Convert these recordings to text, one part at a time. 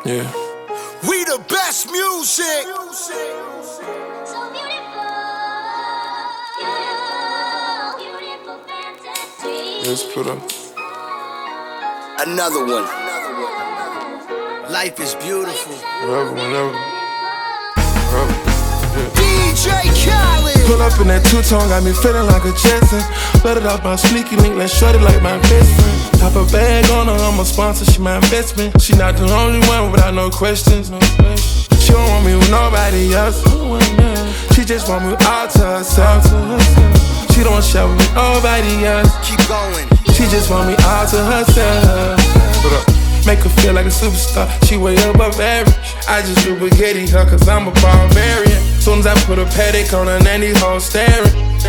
Yeah. We the best music. So beautiful, beautiful fantasy. Let's put up. Another one. Life is beautiful. Whenever. DJ Khaled. Pull up in that two-tone, got me feeling like a Jetson. Let it off my sneaky link, let's shorty like my best friend. Top a bag on her, I'm a sponsor, she my investment. She not the only one without no questions. She don't want me with nobody else. She just want me all to herself. She don't share with nobody else. Keep going. She just want me all to herself. Make her feel like a superstar, she way above average. I just do spaghetti her cause I'm a barbarian. Soon as I put a paddock on her, nanny hole staring.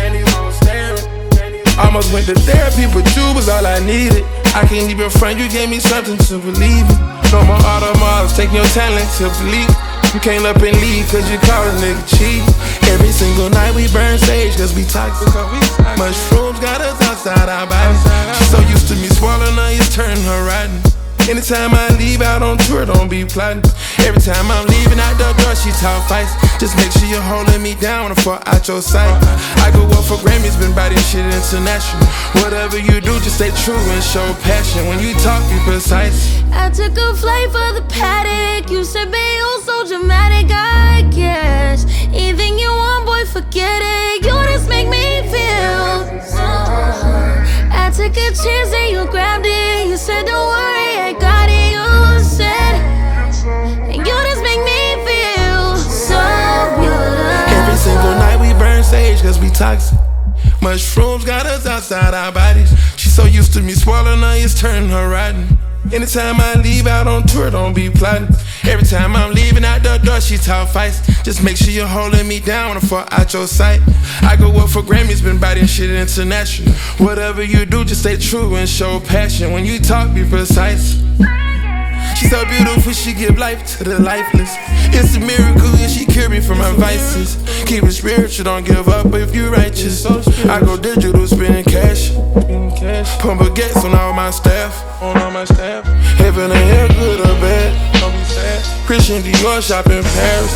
Almost went to therapy, but you was all I needed. I can't even front, you gave me something to believe in. No more automobiles, taking your talent to believe. You can't up and leave cause you call a nigga cheap. Every single night we burn sage cause we toxic. Mushrooms got us outside our bodies. She's so used to me swallowing her, it's turning her rotten. Anytime I leave out on tour, don't be plotting. Every time I'm leaving out the door, she talk fights. Just make sure you're holding me down before out your sight. I go up for Grammys, been biting shit international. Whatever you do, just stay true and show passion. When you talk, be precise. I took a flight for the paddock. You said, babe, you're so dramatic, I guess. Anything you want, boy, forget it. You just make me feel. I took a chance and you grabbed it. You said, don't worry, I got it. You said, and you just make me feel so beautiful. Every single night we burn sage cause we toxic. Mushrooms got us outside our bodies. She's so used to me swallowing her, it's turning her rotten. Anytime I leave out on tour, don't be plotting. Every time I'm leaving out the door, she talk fights. Just make sure you're holding me down before out your sight. I go up for Grammys, been biting shit international. Whatever you do, just stay true and show passion. When you talk, be precise. She's so beautiful, she give life to the lifeless. It's a miracle, and she cured me from my vices. Keep it spiritual, don't give up if you righteous. I go digital, spending cash. Pump baguettes on all my staff. Heaven and hell, good or bad. Christian Dior, shop in Paris.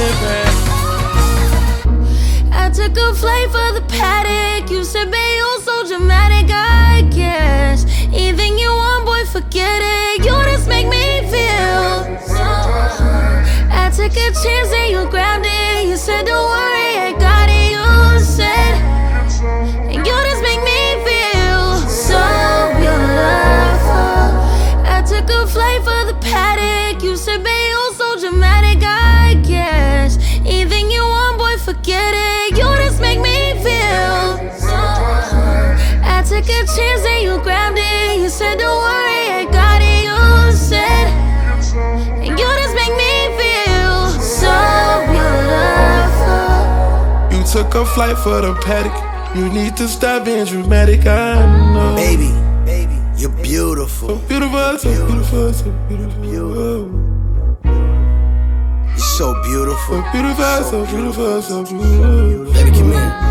I took a flight for the paddock. You said, babe, you're so dramatic, I guess. Anything you want, boy, forget it. You just make me feel. I took a chance and you grabbed it. You said, don't worry, I got it. You said, and you just make me feel so beautiful. I took a flight for the paddock. You said, babe, you're so dramatic, I guess. Anything you want, boy, forget it. You just make me feel. I took a chance and you grabbed it. You said, don't worry, I got it. You said, and you just make me feel so beautiful. You took a flight for the paddock. You need to stop being dramatic, I know. Baby, you're beautiful. So beautiful, so beautiful, so beautiful. You're so beautiful. So beautiful, so beautiful, so beautiful. Baby, come here.